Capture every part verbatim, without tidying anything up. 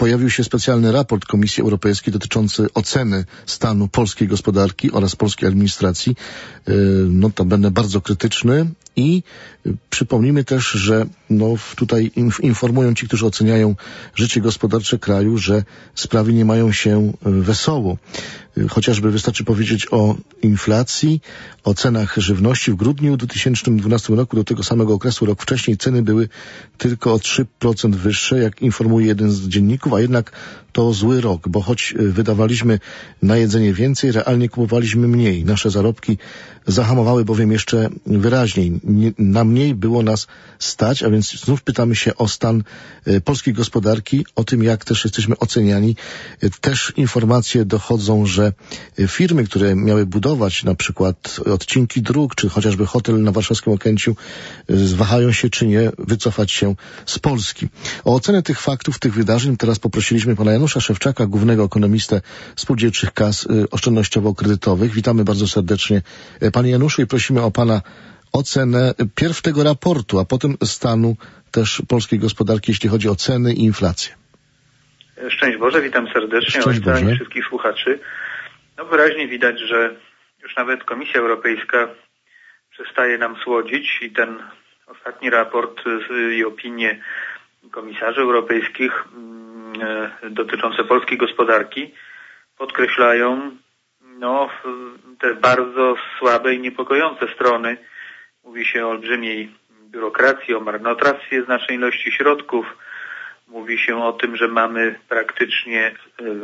pojawił się specjalny raport Komisji Europejskiej dotyczący oceny stanu polskiej gospodarki oraz polskiej administracji. Notabene bardzo krytyczny i przypomnijmy też, że no, tutaj informują ci, którzy oceniają życie gospodarcze kraju, że sprawy nie mają się wesoło. Chociażby wystarczy powiedzieć o inflacji, o cenach żywności. W grudniu dwa tysiące dwunastego roku do tego samego okresu rok wcześniej ceny były tylko o trzy procent wyższe, jak informuje jeden z dzienników, a jednak to zły rok, bo choć wydawaliśmy na jedzenie więcej, realnie kupowaliśmy mniej. Nasze zarobki zahamowały bowiem jeszcze wyraźniej. Nie, na mniej było nas stać, a więc znów pytamy się o stan e, polskiej gospodarki, o tym, jak też jesteśmy oceniani. E, też informacje dochodzą, że firmy, które miały budować na przykład odcinki dróg, czy chociażby hotel na warszawskim Okęciu, e, wahają się czy nie wycofać się z Polski. O ocenę tych faktów, tych wydarzeń teraz poprosiliśmy pana Janusza Szewczaka, głównego ekonomistę spółdzielczych kas y, oszczędnościowo-kredytowych. Witamy bardzo serdecznie, panie Januszu, i prosimy o pana ocenę pierw tego raportu, a potem stanu też polskiej gospodarki, jeśli chodzi o ceny i inflację. Szczęść Boże, witam serdecznie i wszystkich słuchaczy. No wyraźnie widać, że już nawet Komisja Europejska przestaje nam słodzić i ten ostatni raport i opinie komisarzy europejskich dotyczące polskiej gospodarki podkreślają no, te bardzo słabe i niepokojące strony. Mówi się o olbrzymiej biurokracji, o marnotrawstwie znacznej ilości środków. Mówi się o tym, że mamy praktycznie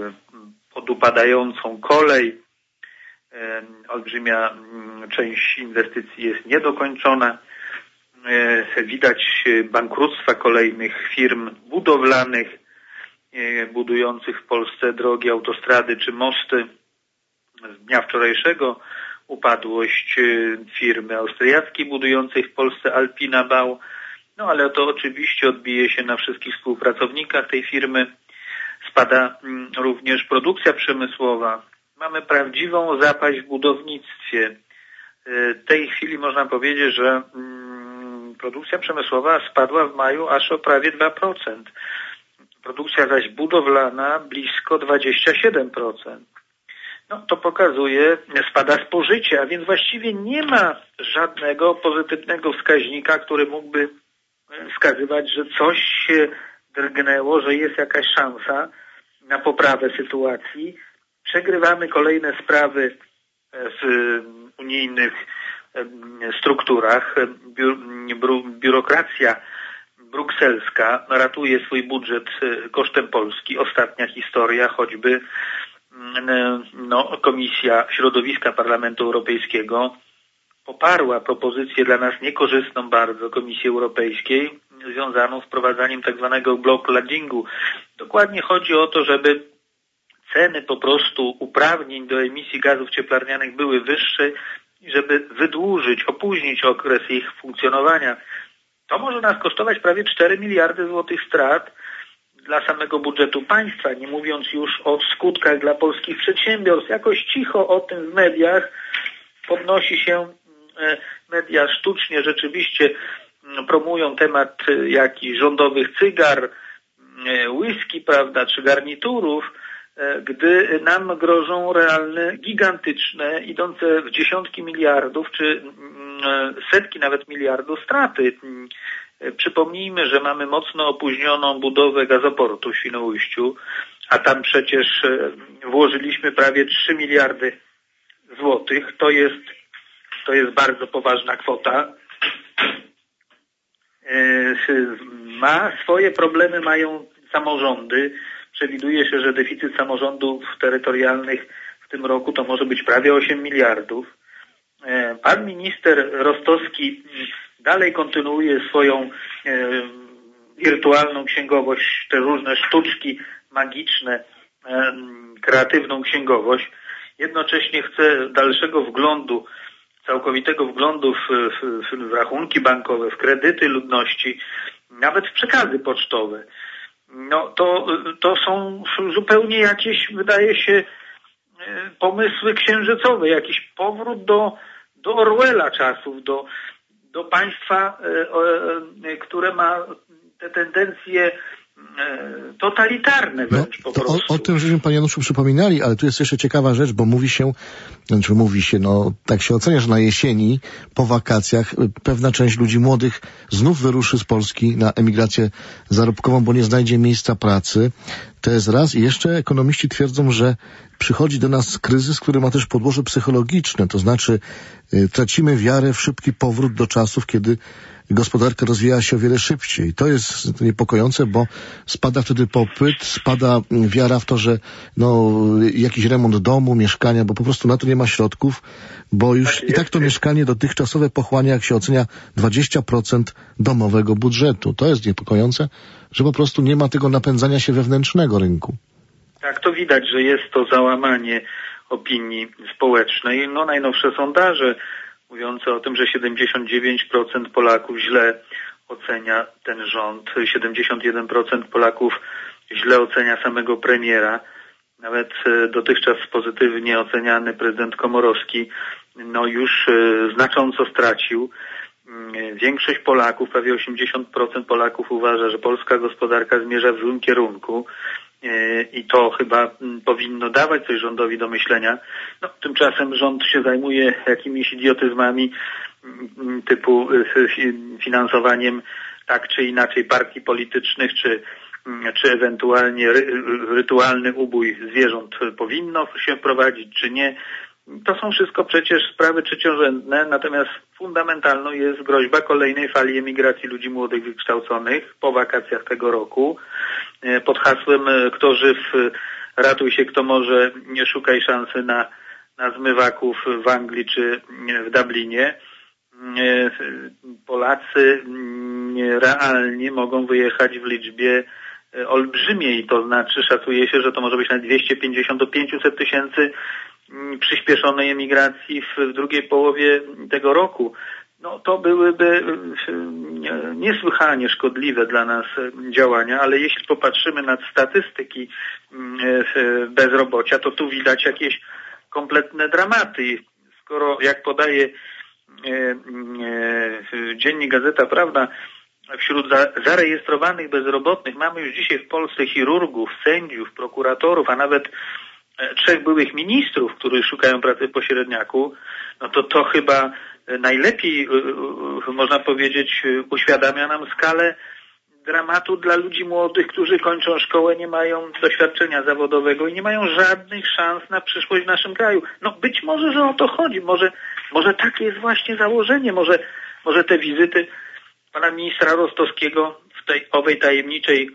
podupadającą kolej. Olbrzymia część inwestycji jest niedokończona. Widać bankructwa kolejnych firm budowlanych, budujących w Polsce drogi, autostrady czy mosty. Z dnia wczorajszego upadłość firmy austriackiej budującej w Polsce Alpina Bau. No ale to oczywiście odbije się na wszystkich współpracownikach tej firmy. Spada również produkcja przemysłowa. Mamy prawdziwą zapaść w budownictwie. W tej chwili można powiedzieć, że produkcja przemysłowa spadła w maju aż o prawie dwa procent. Produkcja zaś budowlana blisko dwadzieścia siedem procent. No to pokazuje, spada spożycie, a więc właściwie nie ma żadnego pozytywnego wskaźnika, który mógłby wskazywać, że coś się drgnęło, że jest jakaś szansa na poprawę sytuacji. Przegrywamy kolejne sprawy w unijnych strukturach. Biurokracja brukselska ratuje swój budżet kosztem Polski. Ostatnia historia, choćby no, Komisja Środowiska Parlamentu Europejskiego poparła propozycję dla nas niekorzystną bardzo Komisji Europejskiej związaną z wprowadzaniem tak zwanego backloadingu. Dokładnie chodzi o to, żeby ceny po prostu uprawnień do emisji gazów cieplarnianych były wyższe i żeby wydłużyć, opóźnić okres ich funkcjonowania. To może nas kosztować prawie cztery miliardy złotych strat dla samego budżetu państwa, nie mówiąc już o skutkach dla polskich przedsiębiorstw. Jakoś cicho o tym w mediach podnosi się, media sztucznie rzeczywiście promują temat jakichś rządowych cygar, whisky, prawda, czy garniturów, gdy nam grożą realne, gigantyczne, idące w dziesiątki miliardów, czy setki nawet miliardów straty. Przypomnijmy, że mamy mocno opóźnioną budowę gazoportu w Świnoujściu, a tam przecież włożyliśmy prawie trzy miliardy złotych. To jest, to jest bardzo poważna kwota. Ma swoje problemy, mają samorządy. Przewiduje się, że deficyt samorządów terytorialnych w tym roku to może być prawie osiem miliardów. Pan minister Rostowski dalej kontynuuje swoją e, wirtualną księgowość, te różne sztuczki magiczne, e, kreatywną księgowość. Jednocześnie chce dalszego wglądu, całkowitego wglądu w, w, w rachunki bankowe, w kredyty ludności, nawet w przekazy pocztowe. No to, to są zupełnie jakieś, wydaje się, pomysły księżycowe, jakiś powrót do, do Orwella czasów, do, do państwa, które ma te tendencje totalitarne wręcz no, po prostu. O, o tym żeśmy, panie Januszu, przypominali, ale tu jest jeszcze ciekawa rzecz, bo mówi się, znaczy mówi się, no tak się ocenia, że na jesieni, po wakacjach, pewna część ludzi młodych znów wyruszy z Polski na emigrację zarobkową, bo nie znajdzie miejsca pracy. To jest raz. I jeszcze ekonomiści twierdzą, że przychodzi do nas kryzys, który ma też podłoże psychologiczne, to znaczy y, tracimy wiarę w szybki powrót do czasów, kiedy gospodarka rozwija się o wiele szybciej. To jest niepokojące, bo spada wtedy popyt, spada wiara w to, że no, jakiś remont domu, mieszkania, bo po prostu na to nie ma środków, bo już i tak to mieszkanie dotychczasowe pochłania, jak się ocenia, dwadzieścia procent domowego budżetu. To jest niepokojące, że po prostu nie ma tego napędzania się wewnętrznego rynku. Tak, to widać, że jest to załamanie opinii społecznej. No, najnowsze sondaże mówiące o tym, że siedemdziesiąt dziewięć procent Polaków źle ocenia ten rząd, siedemdziesiąt jeden procent Polaków źle ocenia samego premiera. Nawet dotychczas pozytywnie oceniany prezydent Komorowski no już znacząco stracił. Większość Polaków, prawie osiemdziesiąt procent Polaków uważa, że polska gospodarka zmierza w złym kierunku. I to chyba powinno dawać coś rządowi do myślenia. No, tymczasem rząd się zajmuje jakimiś idiotyzmami typu finansowaniem tak czy inaczej partii politycznych, czy, czy ewentualnie ry, rytualny ubój zwierząt powinno się prowadzić, czy nie. To są wszystko przecież sprawy trzeciorzędne, natomiast fundamentalną jest groźba kolejnej fali emigracji ludzi młodych, wykształconych po wakacjach tego roku. Pod hasłem kto żyw, ratuj się kto może, nie szukaj szansy na, na zmywaków w Anglii czy w Dublinie. Polacy realnie mogą wyjechać w liczbie olbrzymiej, to znaczy szacuje się, że to może być na dwieście pięćdziesiąt do pięciuset tysięcy przyspieszonej emigracji w drugiej połowie tego roku. No to byłyby niesłychanie szkodliwe dla nas działania, ale jeśli popatrzymy na statystyki bezrobocia, to tu widać jakieś kompletne dramaty. Skoro, jak podaje dziennik Gazeta Prawna, wśród zarejestrowanych bezrobotnych mamy już dzisiaj w Polsce chirurgów, sędziów, prokuratorów, a nawet trzech byłych ministrów, którzy szukają pracy w pośredniaku, no to to chyba najlepiej, można powiedzieć, uświadamia nam skalę dramatu dla ludzi młodych, którzy kończą szkołę, nie mają doświadczenia zawodowego i nie mają żadnych szans na przyszłość w naszym kraju. No być może, że o to chodzi, może, może takie jest właśnie założenie, może, może te wizyty pana ministra Rostowskiego w tej owej tajemniczej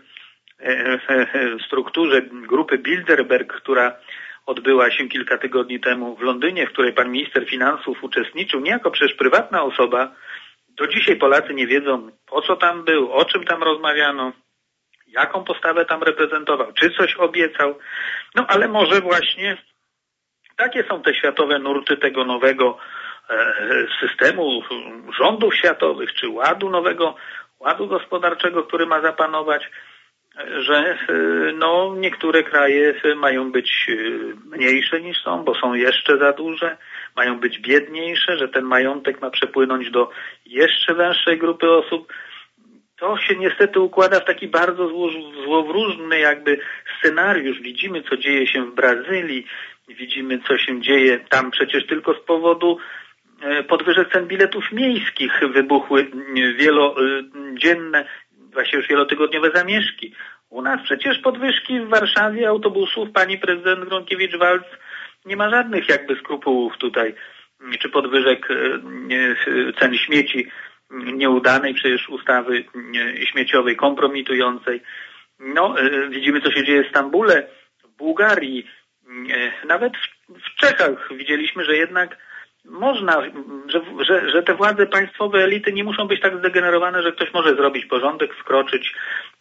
strukturze grupy Bilderberg, która odbyła się kilka tygodni temu w Londynie, w której pan minister finansów uczestniczył, nie jako przecież prywatna osoba. Do dzisiaj Polacy nie wiedzą, po co tam był, o czym tam rozmawiano, jaką postawę tam reprezentował, czy coś obiecał. No ale może właśnie takie są te światowe nurty tego nowego e, systemu rządów światowych, czy ładu nowego, ładu gospodarczego, który ma zapanować, że no, niektóre kraje mają być mniejsze niż są, bo są jeszcze za duże, mają być biedniejsze, że ten majątek ma przepłynąć do jeszcze węższej grupy osób. To się niestety układa w taki bardzo złowróżny jakby scenariusz. Widzimy, co dzieje się w Brazylii, widzimy, co się dzieje tam przecież tylko z powodu podwyżek cen biletów miejskich wybuchły wielodzienne, właśnie już wielotygodniowe zamieszki. U nas przecież podwyżki w Warszawie autobusów pani prezydent Gronkiewicz-Waltz nie ma żadnych jakby skrupułów tutaj, czy podwyżek cen śmieci nieudanej przecież ustawy śmieciowej, kompromitującej. No, widzimy, co się dzieje w Stambule, w Bułgarii, nawet w Czechach widzieliśmy, że jednak można, że, że, że te władze państwowe, elity nie muszą być tak zdegenerowane, że ktoś może zrobić porządek, wkroczyć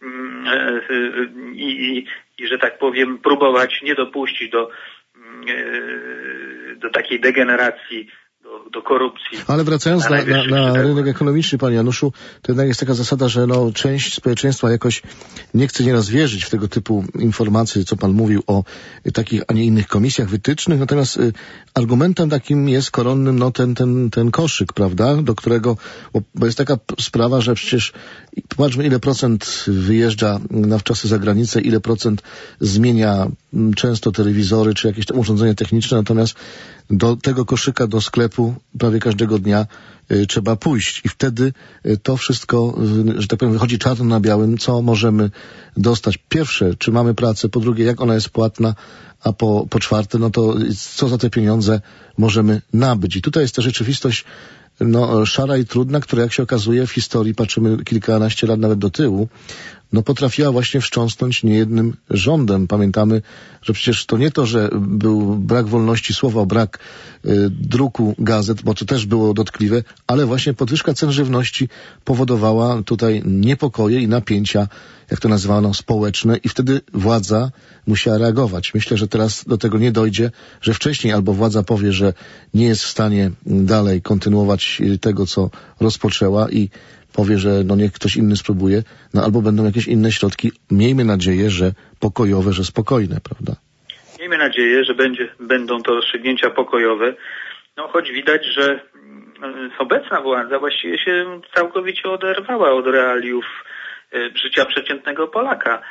i, i, i że tak powiem, próbować nie dopuścić do, do takiej degeneracji do, do korupcji. Ale wracając na, na, na, na rynek ekonomiczny, panie Januszu, to jednak jest taka zasada, że no, część społeczeństwa jakoś nie chce nieraz wierzyć w tego typu informacje, co pan mówił o takich, a nie innych komisjach, wytycznych, natomiast y, argumentem takim jest koronnym no, ten, ten, ten koszyk, prawda, do którego, bo, bo jest taka sprawa, że przecież popatrzmy, ile procent wyjeżdża na wczasy za granicę, ile procent zmienia m, często telewizory, czy jakieś tam urządzenia techniczne, natomiast do tego koszyka, do sklepu prawie każdego dnia y, trzeba pójść i wtedy y, to wszystko, y, że tak powiem, wychodzi czarno na białym, co możemy dostać. Pierwsze, czy mamy pracę, po drugie, jak ona jest płatna, a po, po czwarte, no to co za te pieniądze możemy nabyć. I tutaj jest ta rzeczywistość no, szara i trudna, która jak się okazuje w historii, patrzymy kilkanaście lat nawet do tyłu, no potrafiła właśnie wstrząsnąć niejednym rządem. Pamiętamy, że przecież to nie to, że był brak wolności słowa, brak y, druku gazet, bo to też było dotkliwe, ale właśnie podwyżka cen żywności powodowała tutaj niepokoje i napięcia, jak to nazywano, społeczne i wtedy władza musiała reagować. Myślę, że teraz do tego nie dojdzie, że wcześniej albo władza powie, że nie jest w stanie dalej kontynuować tego, co rozpoczęła i powie, że no niech ktoś inny spróbuje, no albo będą jakieś inne środki. Miejmy nadzieję, że pokojowe, że spokojne, prawda? Miejmy nadzieję, że będzie, będą to rozstrzygnięcia pokojowe, no choć widać, że obecna władza właściwie się całkowicie oderwała od realiów życia przeciętnego Polaka.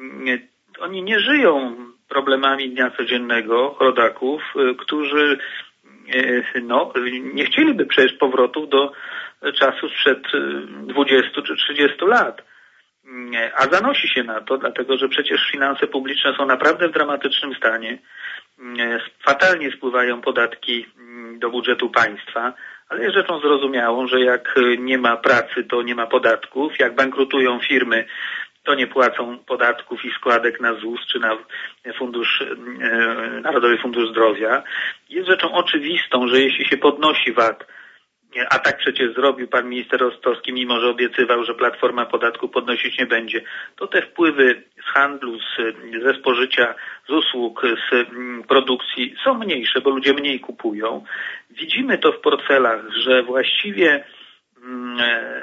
Oni nie żyją problemami dnia codziennego rodaków, którzy no, nie chcieliby przecież powrotu do czasu sprzed dwudziestu czy trzydziestu lat. A zanosi się na to, dlatego że przecież finanse publiczne są naprawdę w dramatycznym stanie. Fatalnie spływają podatki do budżetu państwa, ale jest rzeczą zrozumiałą, że jak nie ma pracy, to nie ma podatków. Jak bankrutują firmy, to nie płacą podatków i składek na Z U S czy na fundusz, Narodowy Fundusz Zdrowia. Jest rzeczą oczywistą, że jeśli się podnosi V A T, a tak przecież zrobił pan minister Rostowski, mimo że obiecywał, że Platforma podatku podnosić nie będzie, to te wpływy z handlu, z, ze spożycia, z usług, z produkcji są mniejsze, bo ludzie mniej kupują. Widzimy to w portfelach, że właściwie mm,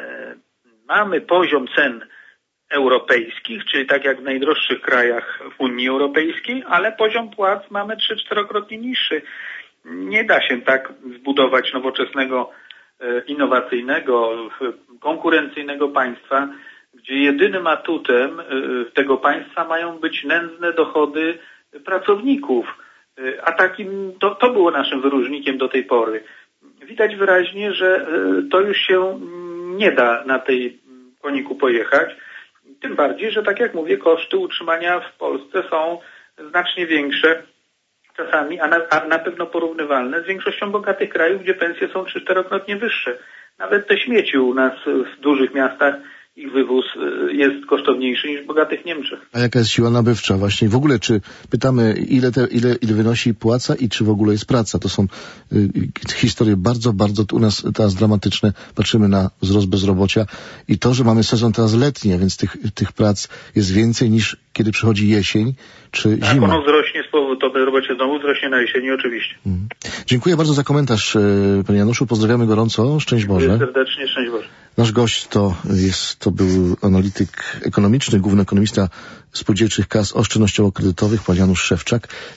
mamy poziom cen europejskich, czyli tak jak w najdroższych krajach Unii Europejskiej, ale poziom płac mamy trzy czterokrotnie niższy. Nie da się tak zbudować nowoczesnego, innowacyjnego, konkurencyjnego państwa, gdzie jedynym atutem tego państwa mają być nędzne dochody pracowników. A takim, to, to było naszym wyróżnikiem do tej pory. Widać wyraźnie, że to już się nie da na tej koniku pojechać. Tym bardziej, że tak jak mówię, koszty utrzymania w Polsce są znacznie większe czasami, a na, a na pewno porównywalne z większością bogatych krajów, gdzie pensje są trzy czterokrotnie wyższe. Nawet te śmieci u nas w dużych miastach, ich wywóz jest kosztowniejszy niż w bogatych Niemczech. A jaka jest siła nabywcza właśnie? W ogóle czy pytamy, ile, te, ile, ile wynosi płaca i czy w ogóle jest praca? To są y, historie bardzo, bardzo u nas teraz dramatyczne. Patrzymy na wzrost bezrobocia i to, że mamy sezon teraz letni, a więc tych, tych prac jest więcej niż kiedy przychodzi jesień czy tak, zima. Ono wzrośnie z powodu, to bezrobocie znowu wzrośnie na jesieni oczywiście. Mhm. Dziękuję bardzo za komentarz, panie Januszu. Pozdrawiamy gorąco. Szczęść Boże. Dziękuję serdecznie. Szczęść Boże. Nasz gość to jest, to był analityk ekonomiczny, główny ekonomista spółdzielczych kas oszczędnościowo-kredytowych, pan Janusz Szewczak.